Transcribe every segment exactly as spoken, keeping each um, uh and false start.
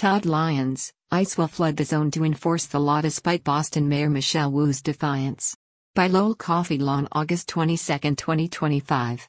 Todd Lyons, ICE will flood the zone to enforce the law despite Boston Mayor Michelle Wu's defiance. By Lowell Coffee Law on August twenty-second, twenty twenty-five.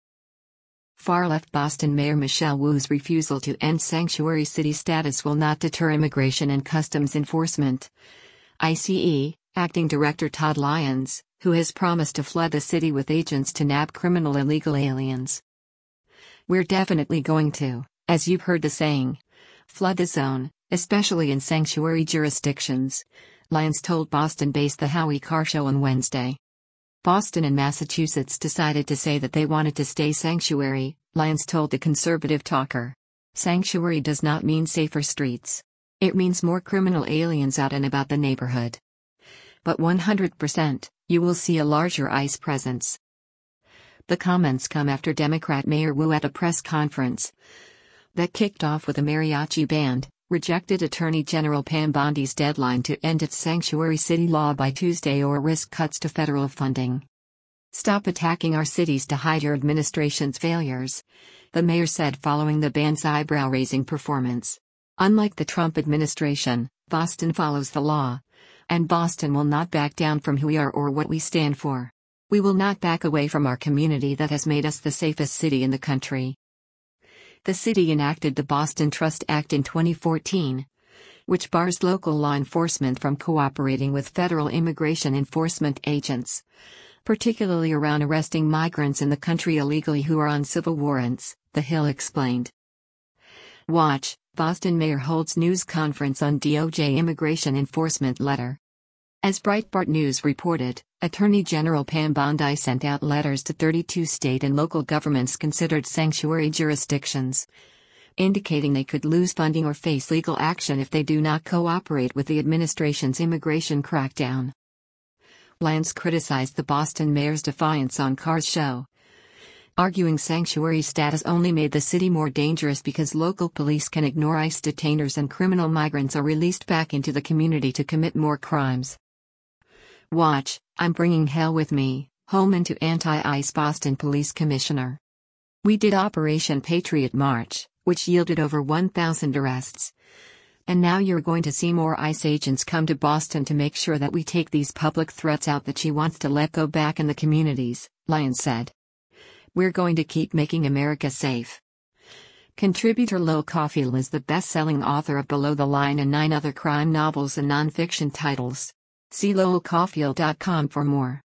Far-left Boston Mayor Michelle Wu's refusal to end sanctuary city status will not deter Immigration and Customs Enforcement. I C E, Acting Director Todd Lyons, who has promised to flood the city with agents to nab criminal illegal aliens. "We're definitely going to, as you've heard the saying, flood the zone, especially in sanctuary jurisdictions," Lyons told Boston-based The Howie Carr Show on Wednesday. Boston and Massachusetts decided to say that they wanted to stay sanctuary, Lyons told the conservative talker. "Sanctuary does not mean safer streets. It means more criminal aliens out and about the neighborhood. But one hundred percent, you will see a larger ICE presence." The comments come after Democrat Mayor Wu at a press conference that kicked off with a mariachi band, rejected Attorney General Pam Bondi's deadline to end its sanctuary city law by Tuesday or risk cuts to federal funding. "Stop attacking our cities to hide your administration's failures," the mayor said following the band's eyebrow-raising performance. "Unlike the Trump administration, Boston follows the law. And Boston will not back down from who we are or what we stand for. We will not back away from our community that has made us the safest city in the country." The city enacted the Boston Trust Act in twenty fourteen, which bars local law enforcement from cooperating with federal immigration enforcement agents, particularly around arresting migrants in the country illegally who are on civil warrants, The Hill explained. Watch, Boston Mayor holds news conference on D O J immigration enforcement letter. As Breitbart News reported, Attorney General Pam Bondi sent out letters to thirty-two state and local governments considered sanctuary jurisdictions, indicating they could lose funding or face legal action if they do not cooperate with the administration's immigration crackdown. Lyons criticized the Boston mayor's defiance on Carr's show, arguing sanctuary status only made the city more dangerous because local police can ignore ICE detainers and criminal migrants are released back into the community to commit more crimes. Watch, I'm bringing hell with me, Holman to anti-ICE Boston Police Commissioner. "We did Operation Patriot March, which yielded over one thousand arrests. And now you're going to see more ICE agents come to Boston to make sure that we take these public threats out that she wants to let go back in the communities," Lyons said. "We're going to keep making America safe." Contributor Lowell Cauffiel is the best-selling author of Below the Line and nine other crime novels and nonfiction titles. See lowell cauffiel dot com for more.